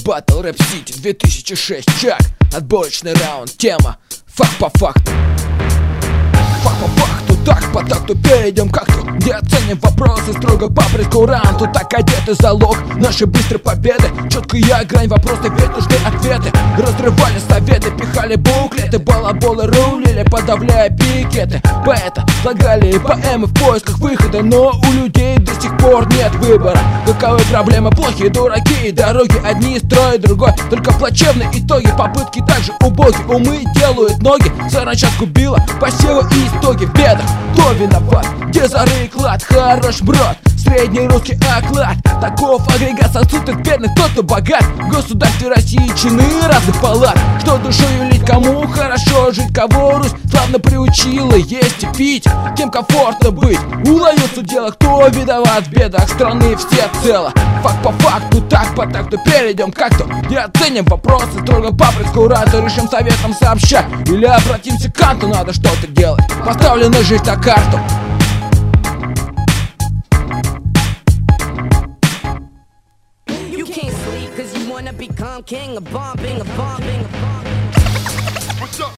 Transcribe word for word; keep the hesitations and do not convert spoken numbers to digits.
Battle Rap City две тысячи шесть. Чак, отборочный раунд, тема факт по факту. Факт по факту, так по такту, перейдем к акту, где оценим вопросы строго по прескуранту. Так одеты залог нашей быстрой победы. Четкая грань, вопрос ответ, нужны ответы. Разрывали советы, пихали буклеты, балаболы рулили, подавляя пикеты. Поэты слагали поэмы в поисках выхода, но у людей до сих пор нет выбора. Каковы проблемы? Плохие дураки и дороги, одни строят, другой только плачевные итоги. Попытки также убоги, умы делают ноги. Саранча сгубила посевы и истоги в бедах. Кто виноват? Где зарый клад? Хорош брод, средний русский оклад. Таков агрегат сосудов бедных, тот, кто богат. В государстве России чины разных палат. Что душою лить, кому хорошо жить, кого Русь славно приучила есть и пить, тем комфортно быть. Уловился дело, кто виноват в бедах страны все цело. Факт по факту, так по такту, перейдем к акту, где оценим вопросы строго по прескуранту. Решим советом сообща или обратимся к канту. Надо что-то делать, поставлена жизнь на карту. You can't sleep cause you wanna become king of bombing, of bombing, of bombing.